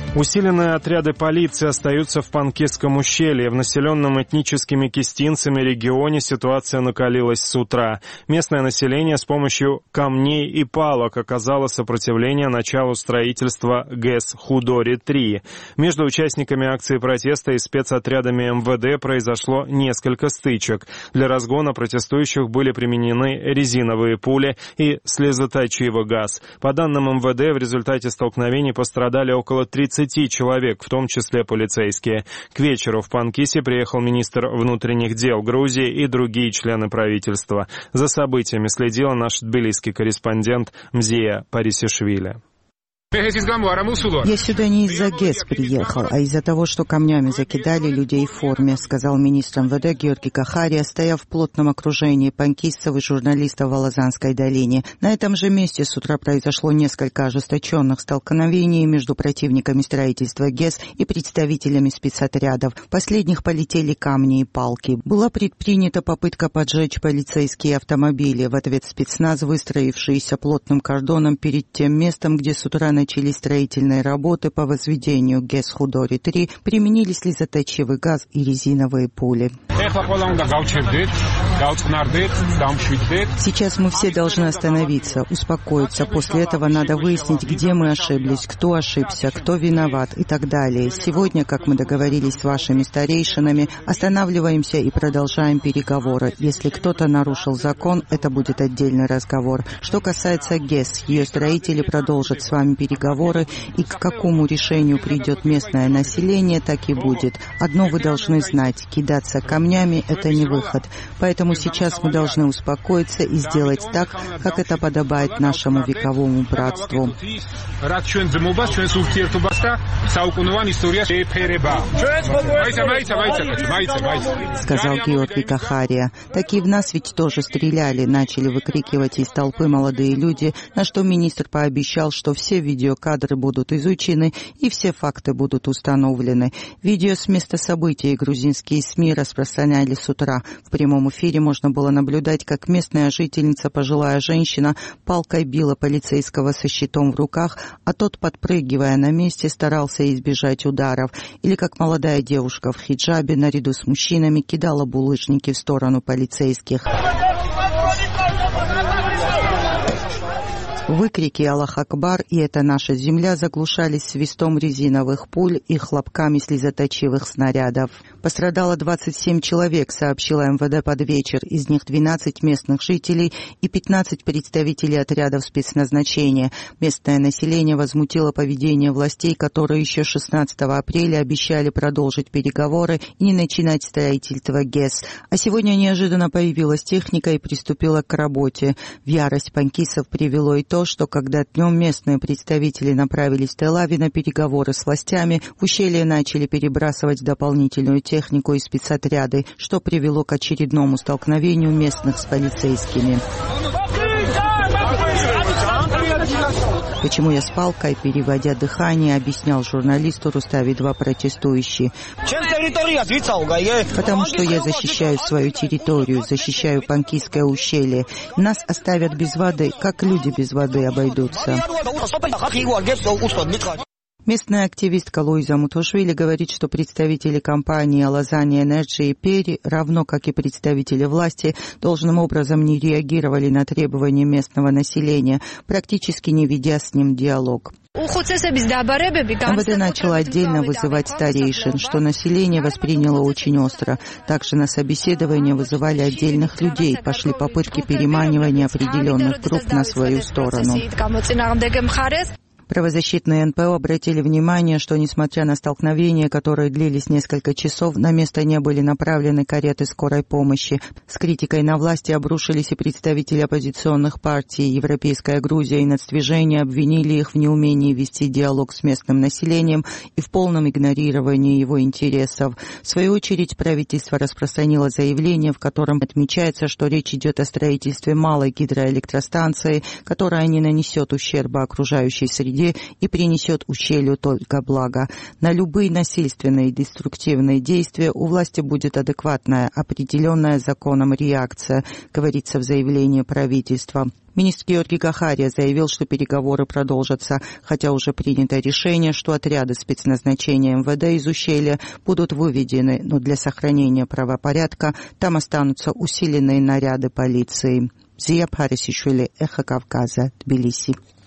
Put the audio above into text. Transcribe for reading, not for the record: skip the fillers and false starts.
Усиленные отряды полиции остаются в Панкисском ущелье. В населенном этническими кистинцами регионе ситуация накалилась с утра. Местное население с помощью камней и палок оказало сопротивление началу строительства ГЭС Худори-3. Между участниками акции протеста и спецотрядами МВД произошло несколько стычек. Для разгона протестующих были применены резиновые пули и слезоточивый газ. По данным МВД, в результате столкновений пострадали около 30 человек, в том числе полицейские. К вечеру в Панкисе приехал министр внутренних дел Грузии и другие члены правительства. За событиями следила наш тбилисский корреспондент Мзия Парисишвили. Я сюда не из-за ГЭС приехал, а из-за того, что камнями закидали людей в форме, сказал министр МВД Георгий Кахария, стоя в плотном окружении панкистов и журналистов в Алазанской долине. На этом же месте с утра произошло несколько ожесточенных столкновений между противниками строительства ГЭС и представителями спецотрядов. В последних полетели камни и палки. Была предпринята попытка поджечь полицейские автомобили. В ответ спецназ, выстроившийся плотным кордоном перед тем местом, где с утра начались строительные работы по возведению ГЭС Худори-3, применили слезоточивый газ и резиновые пули. Сейчас мы все должны остановиться, успокоиться. После этого надо выяснить, где мы ошиблись, кто ошибся, кто виноват и так далее. Сегодня, как мы договорились с вашими старейшинами, останавливаемся и продолжаем переговоры. Если кто-то нарушил закон, это будет отдельный разговор. Что касается ГЭС, ее строители продолжат с вами переговоры, и к какому решению придет местное население, так и будет. Одно вы должны знать: кидаться камнями – это не выход. Поэтому сейчас мы должны успокоиться и сделать так, как это подобает нашему вековому братству. Сказал Георгий Кахария. Таки в нас ведь тоже стреляли, начали выкрикивать из толпы молодые люди, на что министр пообещал, что все видеокадры будут изучены и все факты будут установлены. Видео с места событий грузинские СМИ распространяли с утра. В прямом эфире можно было наблюдать, как местная жительница, пожилая женщина, палкой била полицейского со щитом в руках, а тот, подпрыгивая на месте, старался избежать ударов. Или как молодая девушка в хиджабе наряду с мужчинами кидала булыжники в сторону полицейских. Выкрики «Аллах Акбар» и «Это наша земля» заглушались свистом резиновых пуль и хлопками слезоточивых снарядов. Пострадало 27 человек, сообщила МВД под вечер. Из них 12 местных жителей и 15 представителей отрядов спецназначения. Местное население возмутило поведение властей, которые еще 16 апреля обещали продолжить переговоры и не начинать строительство ГЭС. А сегодня неожиданно появилась техника и приступила к работе. В ярость панкисов привело и то, что когда днем местные представители направились в Тель-Авив на переговоры с властями, в ущелье начали перебрасывать дополнительную технику и спецотряды, что привело к очередному столкновению местных с полицейскими. Почему я с палкой, переводя дыхание, объяснял журналисту Рустави-2 протестующий. Потому что я защищаю свою территорию, защищаю Панкисское ущелье. Нас оставят без воды, как люди без воды обойдутся. Местная активистка Луиза Мутушвили говорит, что представители компании Алазания Энерджи и Пери, равно как и представители власти, должным образом не реагировали на требования местного населения, практически не ведя с ним диалог. МВД начало отдельно вызывать старейшин, что население восприняло очень остро. Также на собеседование вызывали отдельных людей, пошли попытки переманивания определенных групп на свою сторону. Правозащитные НПО обратили внимание, что, несмотря на столкновения, которые длились несколько часов, на место не были направлены кареты скорой помощи. С критикой на власти обрушились и представители оппозиционных партий. Европейская Грузия и Нацдвижение обвинили их в неумении вести диалог с местным населением и в полном игнорировании его интересов. В свою очередь, правительство распространило заявление, в котором отмечается, что речь идет о строительстве малой гидроэлектростанции, которая не нанесет ущерба окружающей среде среде и принесет ущелью только благо. На любые насильственные и деструктивные действия у власти будет адекватная, определенная законом реакция, говорится в заявлении правительства. Министр Георгий Гахария заявил, что переговоры продолжатся, хотя уже принято решение, что отряды спецназначения МВД из ущелья будут выведены, но для сохранения правопорядка там останутся усиленные наряды полиции. Зия Парисишвили, Эхо Кавказа, Тбилиси.